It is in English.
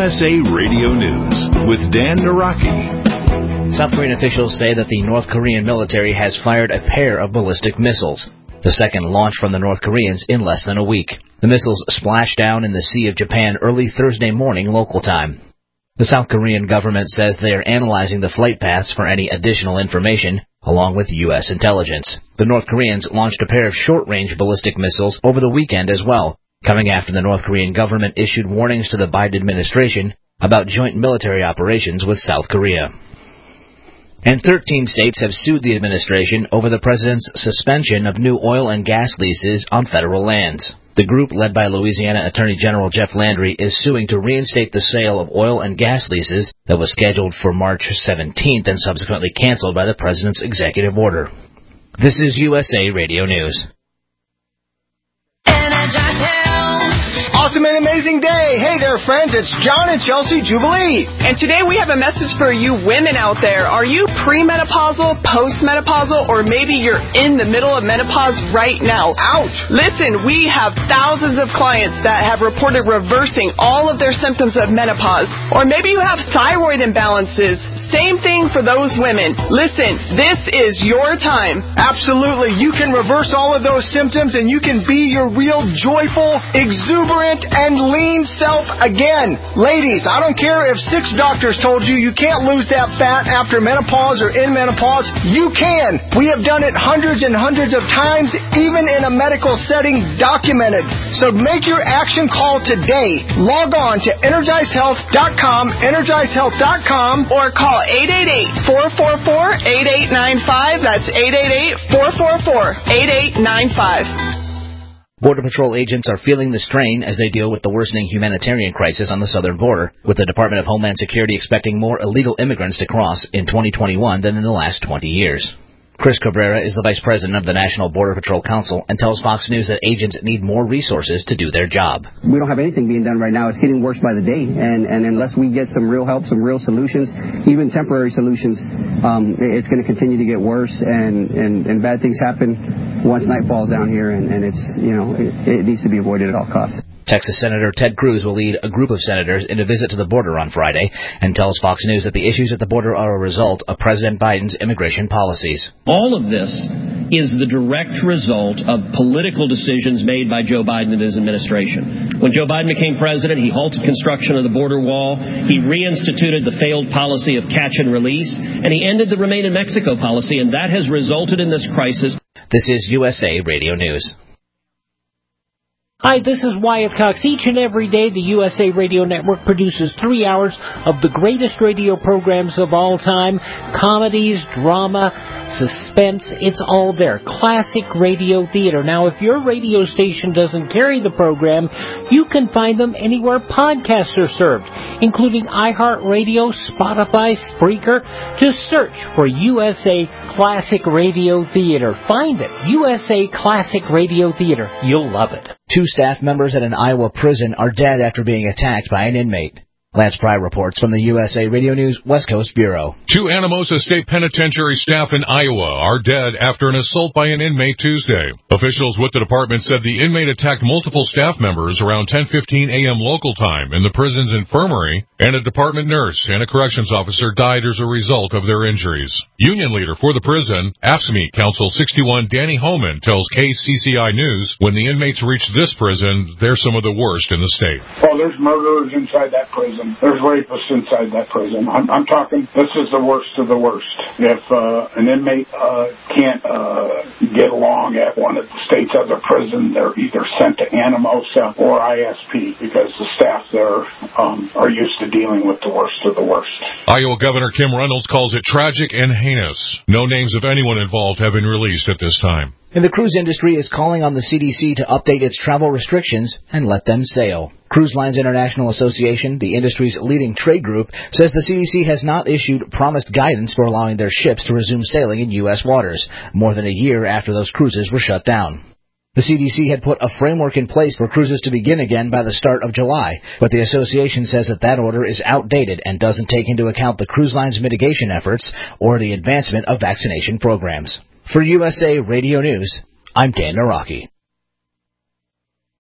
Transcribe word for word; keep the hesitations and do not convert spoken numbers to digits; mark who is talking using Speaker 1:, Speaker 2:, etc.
Speaker 1: S A Radio News with Dan Naraki.
Speaker 2: South Korean officials say that the North Korean military has fired a pair of ballistic missiles, the second launch from the North Koreans in less than a week. The missiles splashed down in the Sea of Japan early Thursday morning local time. The South Korean government says they are analyzing the flight paths for any additional information, along with U S intelligence. The North Koreans launched a pair of short-range ballistic missiles over the weekend as well, coming after the North Korean government issued warnings to the Biden administration about joint military operations with South Korea. And thirteen states have sued the administration over the president's suspension of new oil and gas leases on federal lands. The group, led by Louisiana Attorney General Jeff Landry, is suing to reinstate the sale of oil and gas leases that was scheduled for March seventeenth and subsequently canceled by the president's executive order. This is U S A Radio News.
Speaker 3: Awesome and amazing day. Hey there, friends. It's John and Chelsea Jubilee.
Speaker 4: And today we have a message for you women out there. Are you premenopausal, postmenopausal, or maybe you're in the middle of menopause right now?
Speaker 3: Ouch.
Speaker 4: Listen, we have thousands of clients that have reported reversing all of their symptoms of menopause. Or maybe you have thyroid imbalances. Same thing for those women. Listen, this is your time.
Speaker 3: Absolutely. You can reverse all of those symptoms and you can be your real joyful, exuberant, and lean self again. Ladies, I don't care if six doctors told you you can't lose that fat after menopause or in menopause. You can. We have done it hundreds and hundreds of times, even in a medical setting, documented. So make your action call today. Log on to energize health dot com, energize health dot com,
Speaker 4: or call eight eight eight, four four four, eight eight nine five. That's eight eight eight, four four four, eight eight nine five.
Speaker 2: Border Patrol agents are feeling the strain as they deal with the worsening humanitarian crisis on the southern border, with the Department of Homeland Security expecting more illegal immigrants to cross in twenty twenty-one than in the last twenty years. Chris Cabrera is the vice president of the National Border Patrol Council and tells Fox News that agents need more resources to do their job.
Speaker 5: We don't have anything being done right now. It's getting worse by the day, and, and unless we get some real help, some real solutions, even temporary solutions, um, it's going to continue to get worse, and, and, and bad things happen once night falls down here, and, and it's, you know, it, it needs to be avoided at all costs.
Speaker 2: Texas Senator Ted Cruz will lead a group of senators in a visit to the border on Friday and tells Fox News that the issues at the border are a result of President Biden's immigration policies.
Speaker 6: All of this is the direct result of political decisions made by Joe Biden and his administration. When Joe Biden became president, he halted construction of the border wall, he reinstituted the failed policy of catch and release, and he ended the Remain in Mexico policy, and that has resulted in this crisis.
Speaker 2: This is U S A Radio News.
Speaker 7: Hi, this is Wyatt Cox. Each and every day, the U S A Radio Network produces three hours of the greatest radio programs of all time. Comedies, drama, suspense, it's all there. Classic radio theater. Now, if your radio station doesn't carry the program, you can find them anywhere podcasts are served, including iHeartRadio, Spotify, Spreaker. Just search for U S A Classic Radio Theater. Find it. U S A Classic Radio Theater. You'll love it.
Speaker 2: Two staff members at an Iowa prison are dead after being attacked by an inmate. Lance Pry reports from the U S A Radio News West Coast Bureau.
Speaker 8: Two Anamosa State Penitentiary staff in Iowa are dead after an assault by an inmate Tuesday. Officials with the department said the inmate attacked multiple staff members around ten fifteen a.m. local time in the prison's infirmary, and a department nurse and a corrections officer died as a result of their injuries. Union leader for the prison, A F S C M E Council sixty-one Danny Homan tells K C C I News when the inmates reach this prison, they're some of the worst in the state.
Speaker 9: Oh, there's murderers inside that prison. There's rapists inside that prison. I'm, I'm talking, this is the worst of the worst. If uh, an inmate uh, can't uh, get along at one of the state's other prisons, they're either sent to Anamosa or I S P because the staff there um, are used to dealing with the worst of the worst.
Speaker 8: Iowa Governor Kim Reynolds calls it tragic and heinous. No names of anyone involved have been released at this time.
Speaker 2: And the cruise industry is calling on the C D C to update its travel restrictions and let them sail. Cruise Lines International Association, the industry's leading trade group, says the C D C has not issued promised guidance for allowing their ships to resume sailing in U S waters, more than a year after those cruises were shut down. The C D C had put a framework in place for cruises to begin again by the start of July, but the association says that that order is outdated and doesn't take into account the cruise line's mitigation efforts or the advancement of vaccination programs. For U S A Radio News, I'm Dan Naraki.